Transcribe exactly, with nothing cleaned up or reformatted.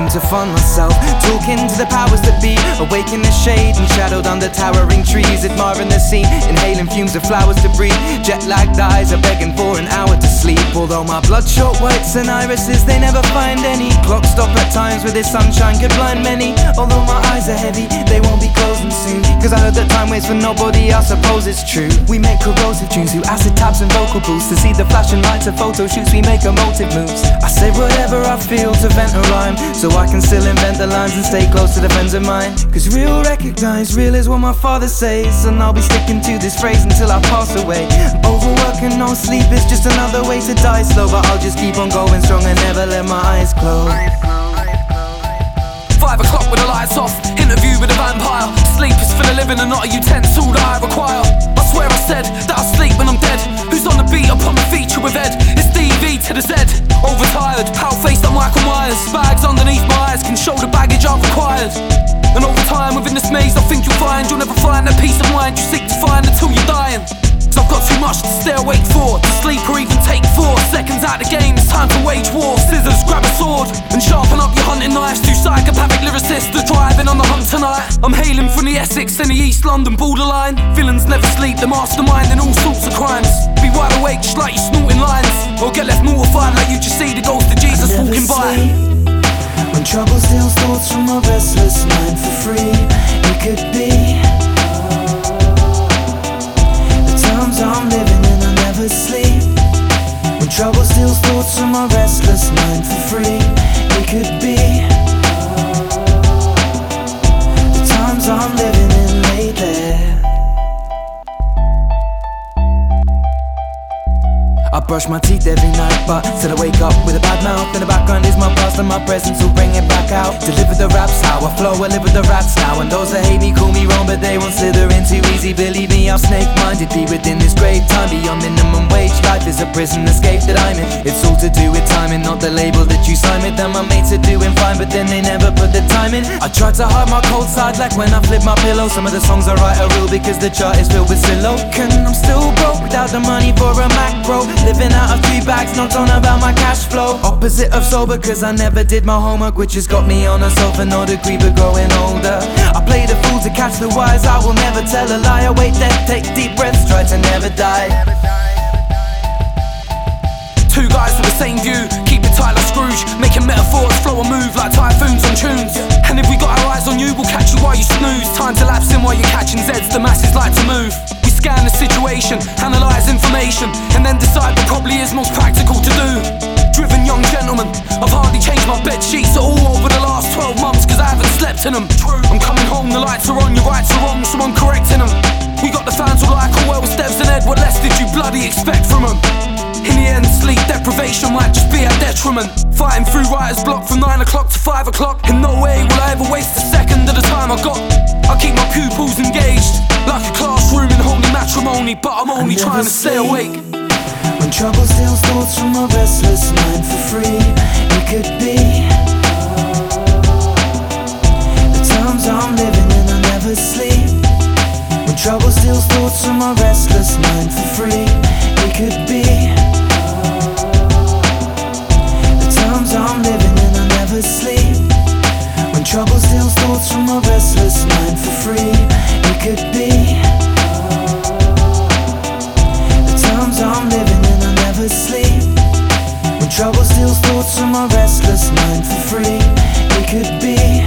time to fund myself, talking to the powers that be, awake in the shade and shadowed under towering trees, admiring the scene, inhaling fumes of flowers to breathe. Jet-lagged eyes are begging for an hour to sleep, although my bloodshot whites and irises, they never find any. Clocks stop at times where this sunshine could blind many. Although my eyes are heavy, they won't be closing soon, cause I heard that time waits for nobody, I suppose it's true. We make corrosive tunes through acid tabs and vocal boosts, to see the flashing lights of photo shoots, we make emotive moves. I say whatever I feel to vent a rhyme, so I can still invent the lines and stay close to the friends of mine. Cause real recognize, real is what my father says, and I'll be sticking to this phrase until I pass away. Overwork and no sleep is just another way to die slow, but I'll just keep on going strong and never let my eyes close. Five o'clock with the lights off, interview with a vampire. Sleep is for the living and not a utensil that I require. I swear I said that I sleep when I'm dead. Who's on the beat upon the feature with Ed? It's D V to the Z. Overtired, pale-faced like Michael Myers. Bags underneath my eyes can show the baggage I've required. And over time within this maze I think you'll find, you'll never find that peace of mind you seek to find until you're dying. Cause I've got too much to stay awake for, to sleep or even take four seconds out the game, it's time to wage war. Scissors, grab a sword and sharpen up your hunting knives. Two psychopathic lyricists are driving on the hunt tonight. I'm hailing from the Essex and the East London borderline. Villains never sleep, the mastermind in all sorts of crimes. Be wide awake just like you snorting lines, or get left mortified like you just see the ghost of Jesus walking by. When trouble steals thoughts from a restless mind for free, it could be the times I'm living in, I never sleep. When trouble steals thoughts from a restless mind for free, it could be the times I'm living in lately. I brush my teeth every night, but still I wake up with a bad mouth. In the background is my past and my presence will bring it back out. Deliver the raps how I flow, I live with the rats now. And those that hate me call me wrong, but they won't slither in too easy. Believe me, I'm snake-minded, be within this great time. Beyond minimum wage, life is a prison escape that I'm in. It's all to do with timing, not the label that you sign with. Them my mates are doing fine, but then they never put the time in. I try to hide my cold side like when I flip my pillow. Some of the songs I write are real because the chart is filled with silo. And I'm still broke without the money for a Mac, bro. Living out of three bags, not on about my cash flow. Opposite of sober, cause I never did my homework, which has got me on a sofa, no degree but growing older. I play the fool to catch the wise, I will never tell a lie. I wait death, take deep breaths, try to never die. Two guys with the same view, keep it tight like Scrooge, making metaphors flow and move like typhoons on tunes. And if we got our eyes on you, we'll catch you while you snooze. Time to lapse in while you're catching Zeds, the masses like to move. We scan the situation, analyse information, and then decide what probably is most practical to do. Driven young gentleman, I've hardly changed my bed sheets at all over the last twelve months, cause I haven't slept in them. I'm coming home, the lights are on, your rights are wrong, so I'm correcting them. We got the fans all like, oh well, Steps and Ed, what less did you bloody expect from them? In the end, sleep deprivation might just be a detriment. Fighting through writer's block from nine o'clock to five o'clock. In no way will I ever waste a second of the time I got. I keep my pupils engaged, like a classroom in holy matrimony, but I'm only trying to stay awake. When trouble steals thoughts from a restless mind for free, it could be the times I'm living in, I never sleep. When trouble steals thoughts from a restless mind for free, it could be the times I'm living in, I never sleep. When trouble steals thoughts from a restless mind for free, it could be the times I'm living in, I never sleep. When trouble steals thoughts from a restless mind for free, it could be